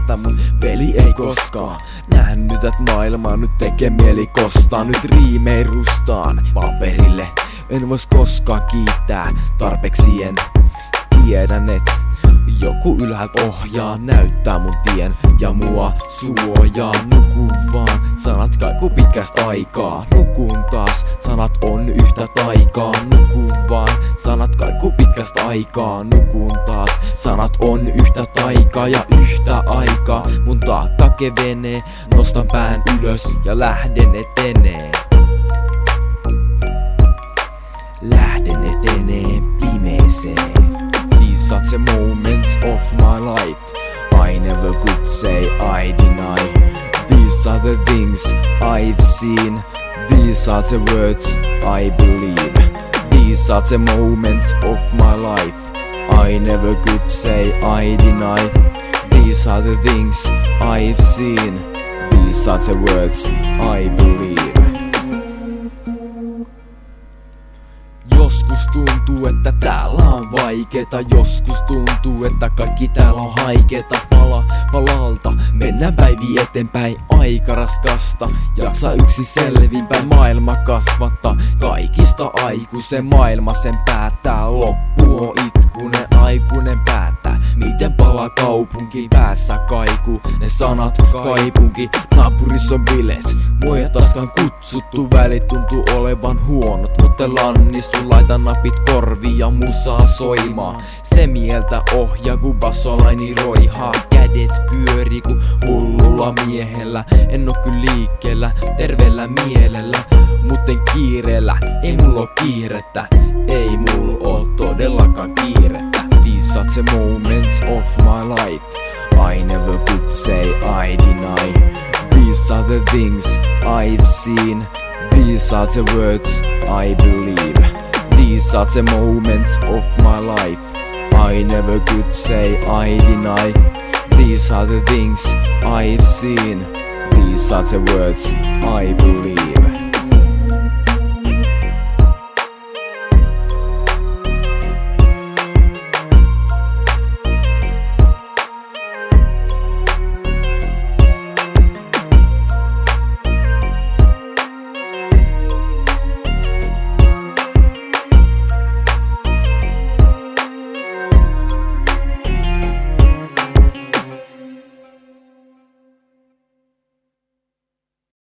että mun peli ei koskaan nähnyt, et maailmaa nyt tekee mieli kostaa. Nyt riimei rustaan paperille, en vois koskaan kiittää tarpeeksi, en tiedän, et joku ylhäältä ohjaa, näyttää mun tien ja mua suojaa. Nukun vaan, sanat kaikuu pitkästä aikaa. Nukun taas, sanat on yhtä taikaa. Nukun vaan, sanat kaikuu pitkästä aikaa. Nukun taas, sanat on yhtä taikaa ja yhtä aikaa. Mun taakka kevenee, nostan pään ylös ja lähden etenee. Lähden etenee pimeeseen. These are the moments of my life I never could say I deny. These are the things I've seen. These are the words I believe. These are the moments of my life I never could say I deny. These are the things I've seen. These are the words I believe. Joskus tuntuu, että täällä on vaikeeta. Joskus tuntuu, että kaikki täällä on haikeeta. Pala palalta mennään päiviä eteenpäin. Aika raskasta, jaksa yksin selvinpäin. Maailma kasvattaa kaikista aikuisen. Maailma sen päättää. Loppu on itkunen, aikuinen päättää. Miten palaa kaupunki päässä kaikuu. Ne sanat kaipunki, naapurissa on bilet. Mua ei taaskaan kutsuttu, välit tuntuu olevan huonot. Mutta lannistu, laitan napit korviin ja musaa soimaan. Se mieltä ohjaa, kun bassolaini roihaa. Kädet pyörii ku hullulla miehellä. En oo kyllä liikkeellä, terveellä mielellä. Mutten kiireellä, ei mulla oo kiirettä. Ei mulla oo todellakaan kiirettä. These are the moments of my life I never could say I deny. These are the things I've seen. These are the words I believe. These are the moments of my life I never could say I deny. These are the things I've seen. These are the words I believe.